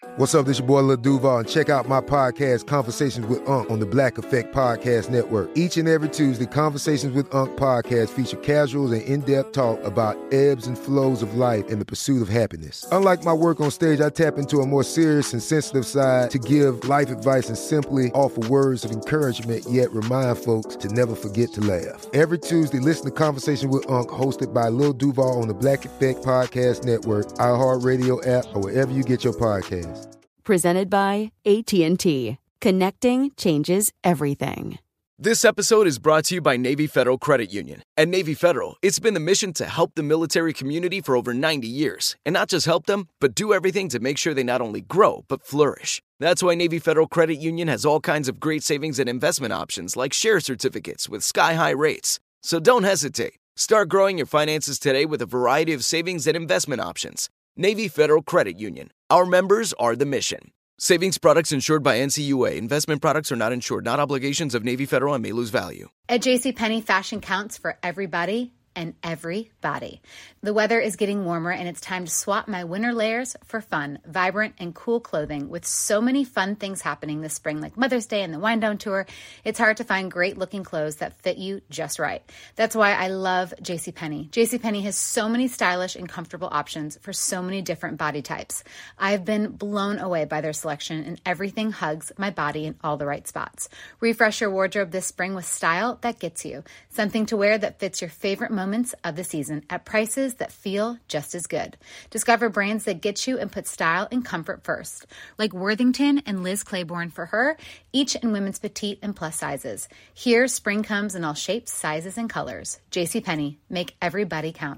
What's up, this your boy Lil Duval, and check out my podcast, Conversations with Unc, on the Black Effect Podcast Network. Each and every Tuesday, Conversations with Unc podcast feature casuals and in-depth talk about ebbs and flows of life and the pursuit of happiness. Unlike my work on stage, I tap into a more serious and sensitive side to give life advice and simply offer words of encouragement, yet remind folks to never forget to laugh. Every Tuesday, listen to Conversations with Unc, hosted by Lil Duval on the Black Effect Podcast Network, iHeartRadio app, or wherever you get your podcasts. Presented by AT&T. Connecting changes everything. This episode is brought to you by Navy Federal Credit Union. At Navy Federal, it's been the mission to help the military community for over 90 years. And not just help them, but do everything to make sure they not only grow, but flourish. That's why Navy Federal Credit Union has all kinds of great savings and investment options like share certificates with sky-high rates. So don't hesitate. Start growing your finances today with a variety of savings and investment options. Navy Federal Credit Union. Our members are the mission. Savings products insured by NCUA. Investment products are not insured, not obligations of Navy Federal and may lose value. At JCPenney, fashion counts for everybody and everybody. The weather is getting warmer and it's time to swap my winter layers for fun, vibrant, and cool clothing. With so many fun things happening this spring, like Mother's Day and the Wind Down Tour, it's hard to find great looking clothes that fit you just right. That's why I love JCPenney. JCPenney has so many stylish and comfortable options for so many different body types. I've been blown away by their selection, and everything hugs my body in all the right spots. Refresh your wardrobe this spring with style that gets you. Something to wear that fits your favorite moments of the season at prices that feel just as good. Discover brands that get you and put style and comfort first, like Worthington and Liz Claiborne for her, each in women's petite and plus sizes. Here, spring comes in all shapes, sizes, and colors. JCPenney, make everybody count.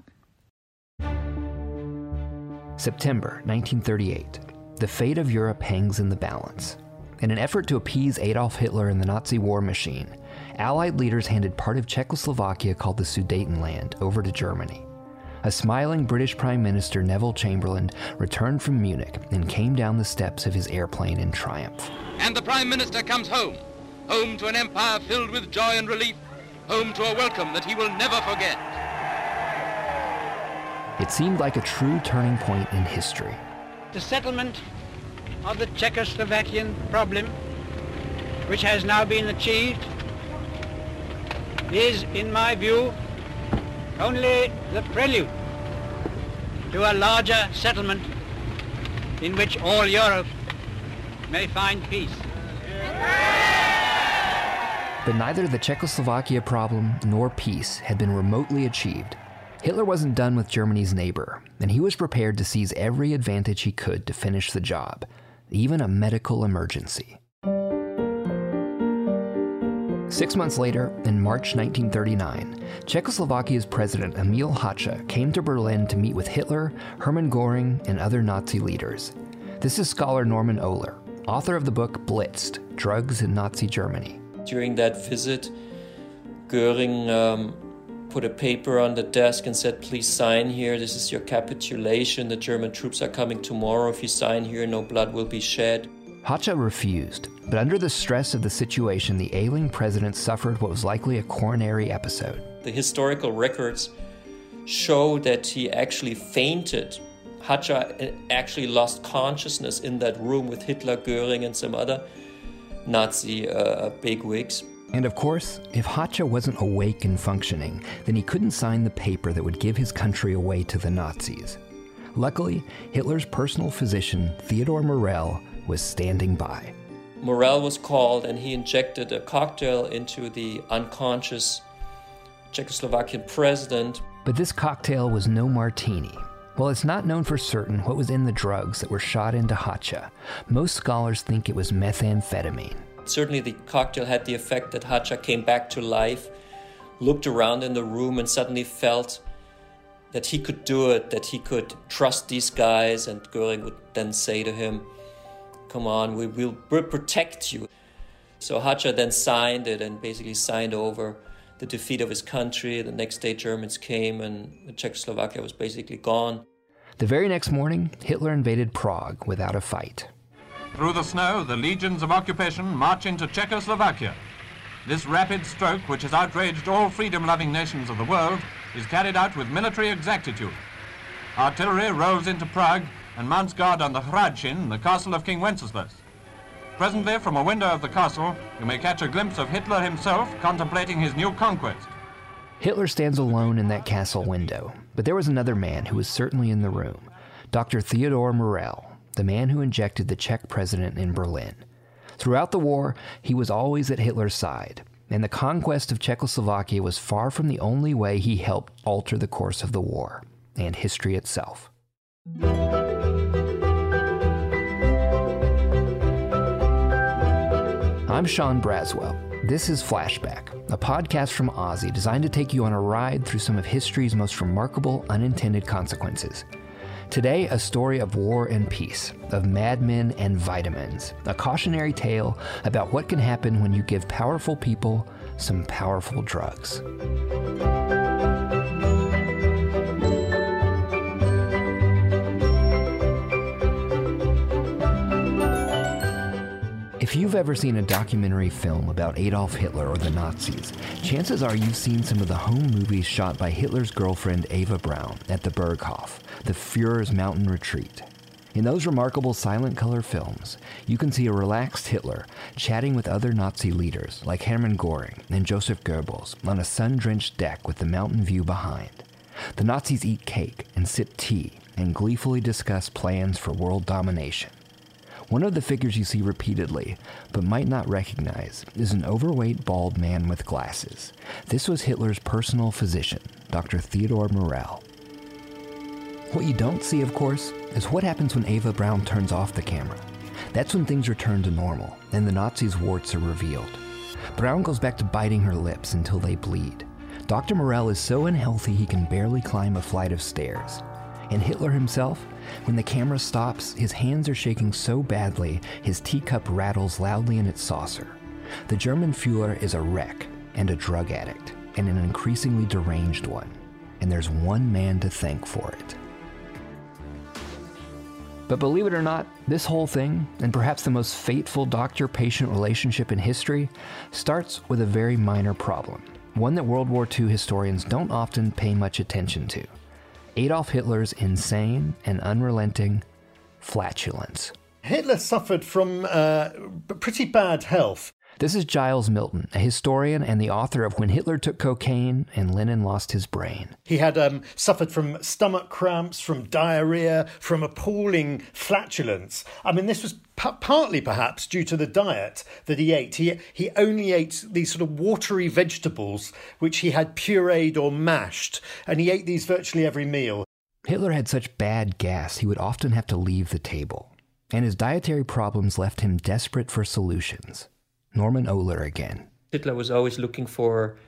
September 1938. The fate of Europe hangs in the balance. In an effort to appease Adolf Hitler and the Nazi war machine, Allied leaders handed part of Czechoslovakia, called the Sudetenland, over to Germany. A smiling British Prime Minister, Neville Chamberlain, returned from Munich and came down the steps of his airplane in triumph. And the Prime Minister comes home, home to an empire filled with joy and relief, home to a welcome that he will never forget. It seemed like a true turning point in history. The settlement of the Czechoslovakian problem, which has now been achieved, is, in my view, only the prelude to a larger settlement in which all Europe may find peace. But neither the Czechoslovakia problem nor peace had been remotely achieved. Hitler wasn't done with Germany's neighbor, and he was prepared to seize every advantage he could to finish the job, even a medical emergency. 6 months later, in March 1939, Czechoslovakia's president Emil Hácha came to Berlin to meet with Hitler, Hermann Göring, and other Nazi leaders. This is scholar Norman Ohler, author of the book Blitzed: Drugs in Nazi Germany. During that visit, Göring put a paper on the desk and said, "Please sign here. This is your capitulation. The German troops are coming tomorrow. If you sign here, no blood will be shed." Hácha refused, but under the stress of the situation, the ailing president suffered what was likely a coronary episode. The historical records show that he actually fainted. Hácha actually lost consciousness in that room with Hitler, Göring, and some other Nazi bigwigs. And of course, if Hácha wasn't awake and functioning, then he couldn't sign the paper that would give his country away to the Nazis. Luckily, Hitler's personal physician, Theodor Morell, was standing by. Morell was called, and he injected a cocktail into the unconscious Czechoslovakian president. But this cocktail was no martini. While it's not known for certain what was in the drugs that were shot into Hácha, most scholars think it was methamphetamine. Certainly the cocktail had the effect that Hácha came back to life, looked around in the room, and suddenly felt that he could do it, that he could trust these guys, and Göring would then say to him, "Come on, we'll protect you." So Hácha then signed it and basically signed over the defeat of his country. The next day Germans came and Czechoslovakia was basically gone. The very next morning, Hitler invaded Prague without a fight. Through the snow, the legions of occupation march into Czechoslovakia. This rapid stroke, which has outraged all freedom-loving nations of the world, is carried out with military exactitude. Artillery rolls into Prague and mounts guard on the Hradschin, the castle of King Wenceslas. Presently, from a window of the castle, you may catch a glimpse of Hitler himself contemplating his new conquest. Hitler stands alone in that castle window, but there was another man who was certainly in the room, Dr. Theodor Morell, the man who injected the Czech president in Berlin. Throughout the war, he was always at Hitler's side, and the conquest of Czechoslovakia was far from the only way he helped alter the course of the war, and history itself. I'm Sean Braswell. This is Flashback, a podcast from Ozzy designed to take you on a ride through some of history's most remarkable unintended consequences. Today, a story of war and peace, of madmen and vitamins, a cautionary tale about what can happen when you give powerful people some powerful drugs. If you've ever seen a documentary film about Adolf Hitler or the Nazis, chances are you've seen some of the home movies shot by Hitler's girlfriend Eva Braun at the Berghof, the Führer's mountain retreat. In those remarkable silent color films, you can see a relaxed Hitler chatting with other Nazi leaders like Hermann Göring and Joseph Goebbels on a sun-drenched deck with the mountain view behind. The Nazis eat cake and sip tea and gleefully discuss plans for world domination. One of the figures you see repeatedly, but might not recognize, is an overweight bald man with glasses. This was Hitler's personal physician, Dr. Theodor Morell. What you don't see, of course, is what happens when Eva Braun turns off the camera. That's when things return to normal, and the Nazis' warts are revealed. Braun goes back to biting her lips until they bleed. Dr. Morell is so unhealthy he can barely climb a flight of stairs. And Hitler himself, when the camera stops, his hands are shaking so badly his teacup rattles loudly in its saucer. The German Führer is a wreck and a drug addict, and an increasingly deranged one. And there's one man to thank for it. But believe it or not, this whole thing, and perhaps the most fateful doctor-patient relationship in history, starts with a very minor problem, one that World War II historians don't often pay much attention to. Adolf Hitler's insane and unrelenting flatulence. Hitler suffered from pretty bad health. This is Giles Milton, a historian and the author of When Hitler Took Cocaine and Lenin Lost His Brain. He had suffered from stomach cramps, from diarrhea, from appalling flatulence. I mean, this was partly perhaps due to the diet that he ate. He only ate these sort of watery vegetables, which he had pureed or mashed, and he ate these virtually every meal. Hitler had such bad gas, he would often have to leave the table. And his dietary problems left him desperate for solutions. Norman Ohler again. Hitler was always looking for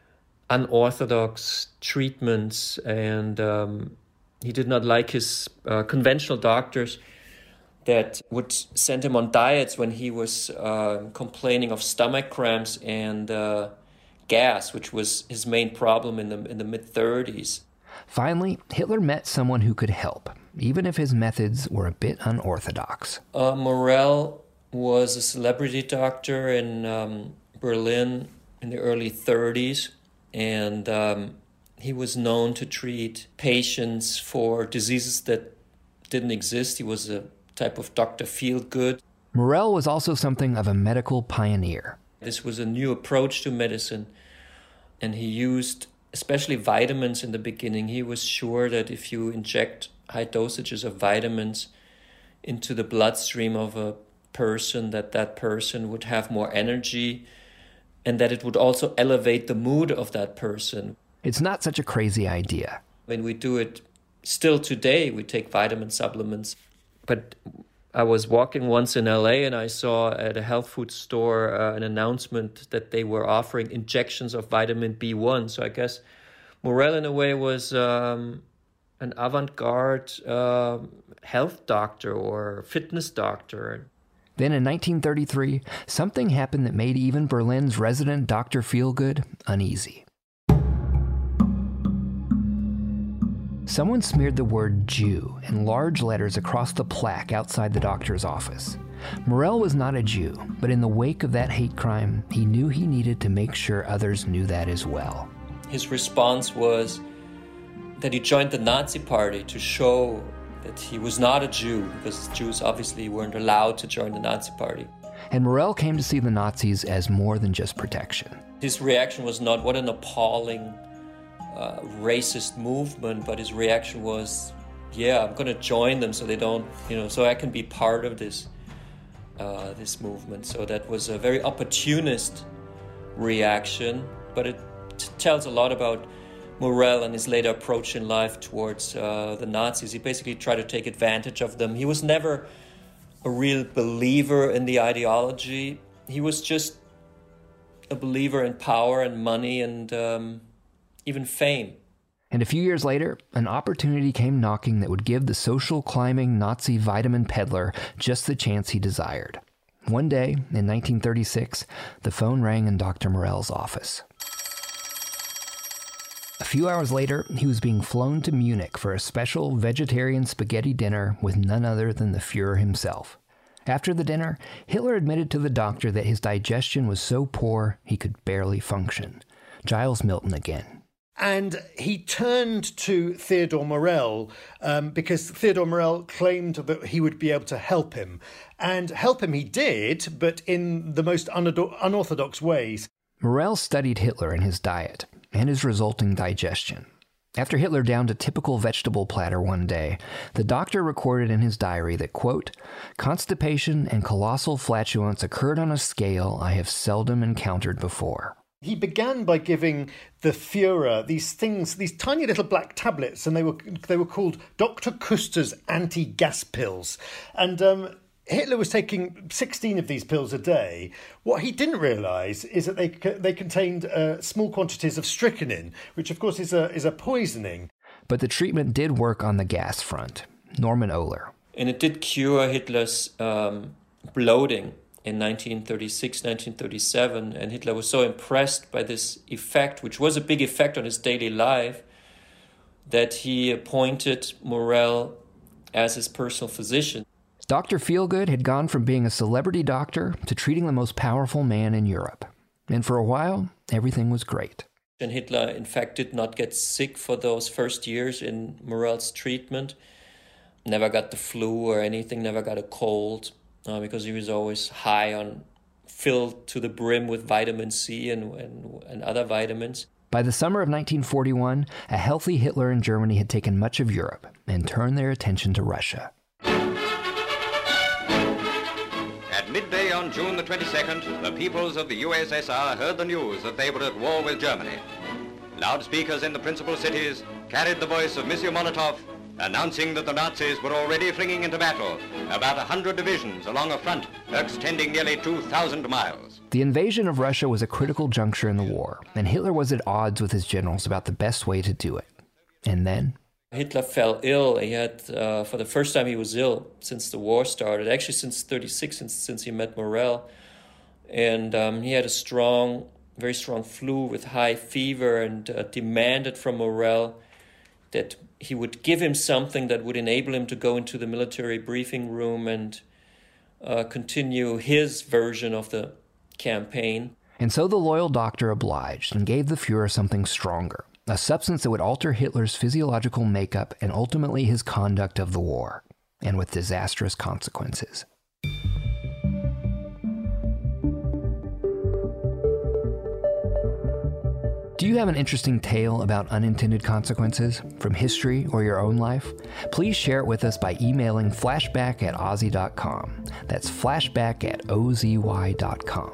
unorthodox treatments, and he did not like his conventional doctors that would send him on diets when he was complaining of stomach cramps and gas, which was his main problem in the mid-30s. Finally, Hitler met someone who could help, even if his methods were a bit unorthodox. Morell was a celebrity doctor in Berlin in the early 30s, and he was known to treat patients for diseases that didn't exist. He was a type of Dr. Feelgood. Morell was also something of a medical pioneer. This was a new approach to medicine, and he used especially vitamins in the beginning. He was sure that if you inject high dosages of vitamins into the bloodstream of a person, that person would have more energy, and that it would also elevate the mood of that person. It's not such a crazy idea. When we do it still today, we take vitamin supplements. But I was walking once in LA and I saw at a health food store an announcement that they were offering injections of vitamin B1. So I guess Morell in a way was an avant-garde health doctor or fitness doctor. Then in 1933, something happened that made even Berlin's resident Dr. Feelgood uneasy. Someone smeared the word Jew in large letters across the plaque outside the doctor's office. Morell was not a Jew, but in the wake of that hate crime, he knew he needed to make sure others knew that as well. His response was that he joined the Nazi Party to show that he was not a Jew, because Jews obviously weren't allowed to join the Nazi Party. And Morell came to see the Nazis as more than just protection. His reaction was not, what an appalling racist movement, but his reaction was, yeah, I'm going to join them so they don't, so I can be part of this movement. So that was a very opportunist reaction, but it tells a lot about Morell and his later approach in life towards the Nazis. He basically tried to take advantage of them. He was never a real believer in the ideology. He was just a believer in power and money and even fame. And a few years later, an opportunity came knocking that would give the social climbing Nazi vitamin peddler just the chance he desired. One day, in 1936, the phone rang in Dr. Morell's office. A few hours later, he was being flown to Munich for a special vegetarian spaghetti dinner with none other than the Fuhrer himself. After the dinner, Hitler admitted to the doctor that his digestion was so poor he could barely function. Giles Milton again. And he turned to Theodor Morell because Theodor Morell claimed that he would be able to help him. And help him he did, but in the most unorthodox ways. Morell studied Hitler and his diet and his resulting digestion. After Hitler downed a typical vegetable platter one day, the doctor recorded in his diary that, quote, constipation and colossal flatulence occurred on a scale I have seldom encountered before. He began by giving the Fuhrer these tiny little black tablets, and they were called Dr. Kuster's anti-gas pills. And Hitler was taking 16 of these pills a day. What he didn't realise is that they contained small quantities of strychnine, which of course is a poisoning. But the treatment did work on the gas front. Norman Ohler. And it did cure Hitler's bloating in 1936, 1937, and Hitler was so impressed by this effect, which was a big effect on his daily life, that he appointed Morell as his personal physician. Dr. Feelgood had gone from being a celebrity doctor to treating the most powerful man in Europe. And for a while, everything was great. And Hitler, in fact, did not get sick for those first years in Morell's treatment. Never got the flu or anything, never got a cold. Because he was always filled to the brim with vitamin C and other vitamins. By the summer of 1941, a healthy Hitler in Germany had taken much of Europe and turned their attention to Russia. At midday on June the 22nd, the peoples of the USSR heard the news that they were at war with Germany. Loudspeakers in the principal cities carried the voice of Monsieur Molotov, announcing that the Nazis were already flinging into battle about 100 divisions along a front extending nearly 2,000 miles. The invasion of Russia was a critical juncture in the war, and Hitler was at odds with his generals about the best way to do it. And then Hitler fell ill. He had, for the first time he was ill since the war started, actually since 1936, since he met Morell. And he had a very strong flu with high fever, and demanded from Morell that he would give him something that would enable him to go into the military briefing room and continue his version of the campaign. And so the loyal doctor obliged and gave the Fuhrer something stronger, a substance that would alter Hitler's physiological makeup and ultimately his conduct of the war, and with disastrous consequences. Do you have an interesting tale about unintended consequences from history or your own life? Please share it with us by emailing flashback@ozy.com. That's flashback@ozy.com.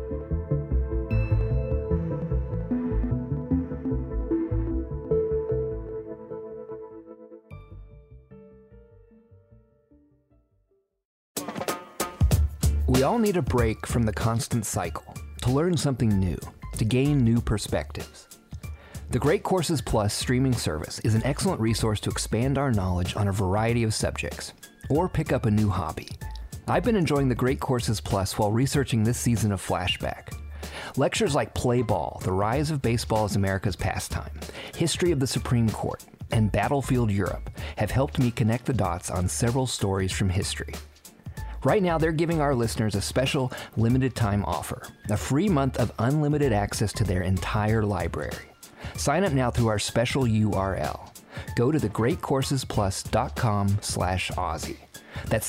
We all need a break from the constant cycle to learn something new, to gain new perspectives. The Great Courses Plus streaming service is an excellent resource to expand our knowledge on a variety of subjects, or pick up a new hobby. I've been enjoying the Great Courses Plus while researching this season of Flashback. Lectures like Play Ball, The Rise of Baseball as America's Pastime, History of the Supreme Court, and Battlefield Europe have helped me connect the dots on several stories from history. Right now, they're giving our listeners a special limited-time offer, a free month of unlimited access to their entire library. Sign up now through our special URL. go to thegreatcoursesplus.com/Aussie. That's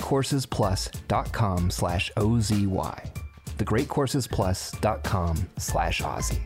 thegreatcoursesplus.com/OZY. thegreatcoursesplus.com/Aussie.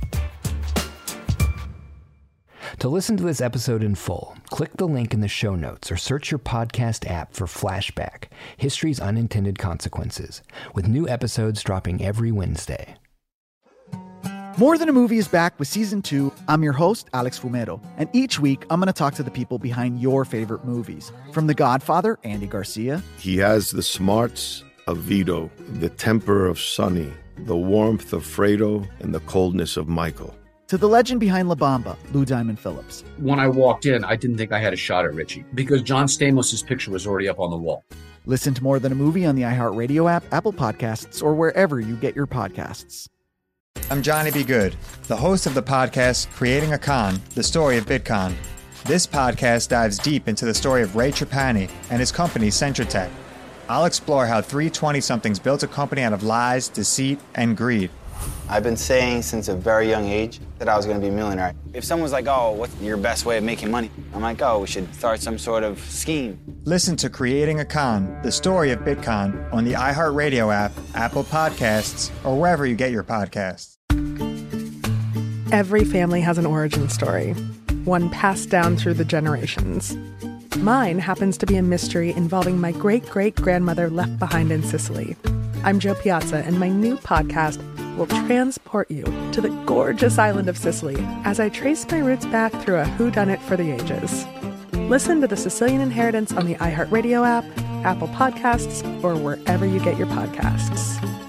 To listen to this episode in full, click the link in the show notes or search your podcast app for Flashback, History's Unintended Consequences, with new episodes dropping every Wednesday. More Than a Movie is back with Season 2. I'm your host, Alex Fumero, and each week I'm going to talk to the people behind your favorite movies. From The Godfather, Andy Garcia. He has the smarts of Vito, the temper of Sonny, the warmth of Fredo, and the coldness of Michael. To the legend behind La Bamba, Lou Diamond Phillips. When I walked in, I didn't think I had a shot at Richie because John Stamos' picture was already up on the wall. Listen to More Than a Movie on the iHeartRadio app, Apple Podcasts, or wherever you get your podcasts. I'm Johnny B. Good, the host of the podcast Creating a Con, the story of Bitcoin. This podcast dives deep into the story of Ray Trapani and his company, Centratech. I'll explore how three 20-somethings built a company out of lies, deceit, and greed. I've been saying since a very young age that I was going to be a millionaire. If someone's like, oh, what's your best way of making money? I'm like, oh, we should start some sort of scheme. Listen to Creating a Con, the story of Bitcoin on the iHeartRadio app, Apple Podcasts, or wherever you get your podcasts. Every family has an origin story, one passed down through the generations. Mine happens to be a mystery involving my great-great-grandmother left behind in Sicily. I'm Jo Piazza, and my new podcast will transport you to the gorgeous island of Sicily as I trace my roots back through a whodunit for the ages. Listen to The Sicilian Inheritance on the iHeartRadio app, Apple Podcasts, or wherever you get your podcasts.